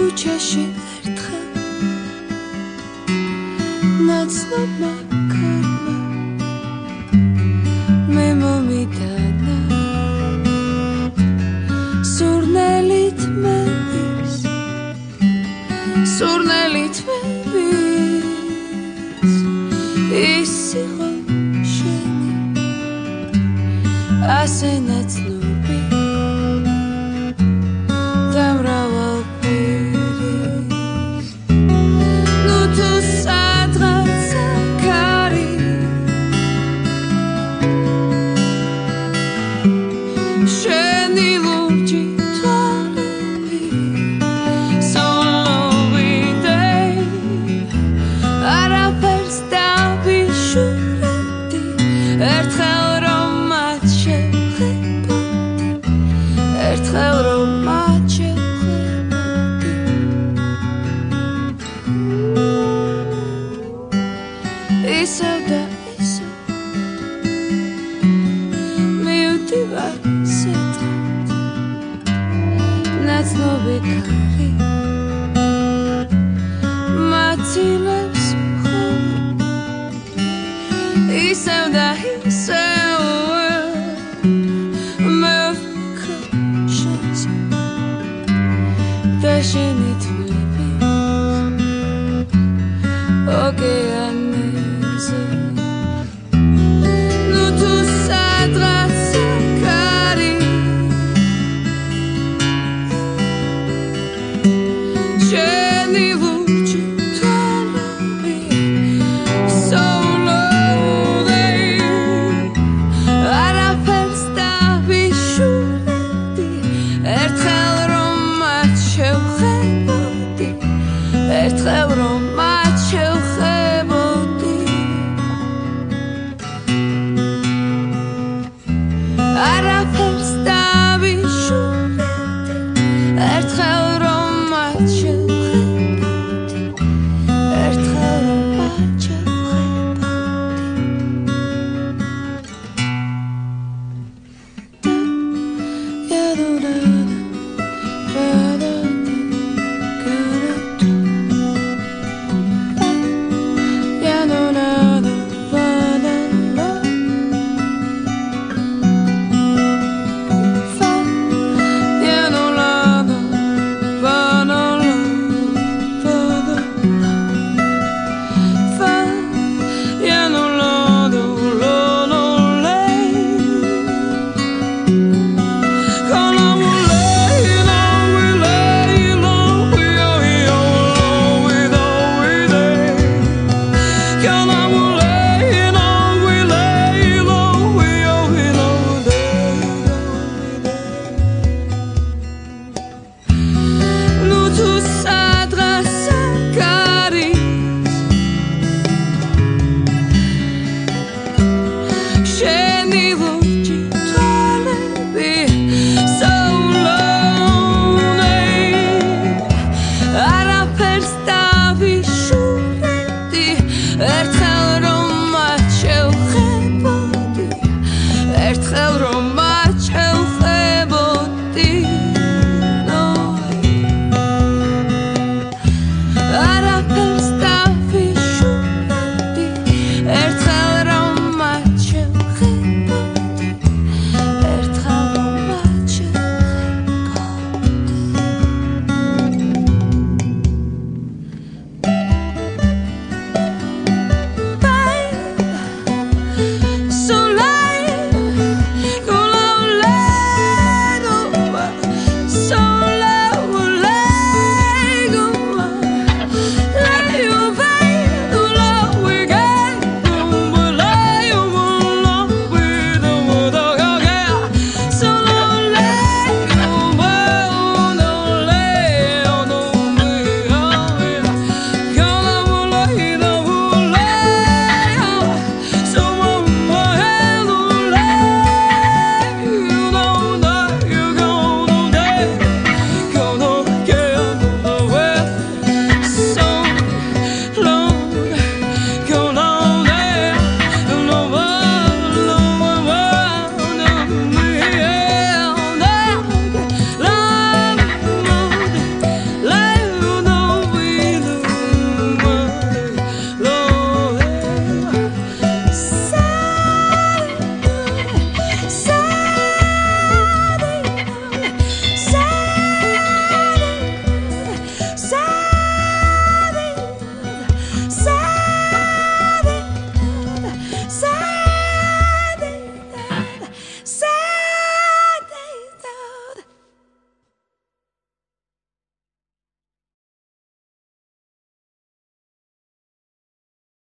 ქუჩაში ერთხელ ნაცნობმა ქარმა მე მომიტანა სურნელით მევის ის იყო შენი ასე ნაცნობი და მრავალფერი ნუ თუ სადღაცა ქარი შენი ლურჯი თვალები სოლოვიდე არაფერს დავიშურებდი ერთხელ რომ მათ შევხედოდი ერთხელ რომ მათ შევხედოდი ისევ და ისევ მივდივარ სეტყავთ ნაცნობი ქარი მაცილებს მხოლოდ ისევ და ისევ მე ვფიქრობ შენზე და შენი თვლები ოკეანეზე ნუ თუ სადღაცა ქარი შენი ლურჯი თვალები სოლოვიდე არაფერს დავიშურებდი ერთხელ რომ მათ შევხედოდი ერთხელ რომ მათ შევხედოდი არაფერს დავიშურებდი ერთხელ რომ მათ შევხედოდი ერთხელ რომ მათ so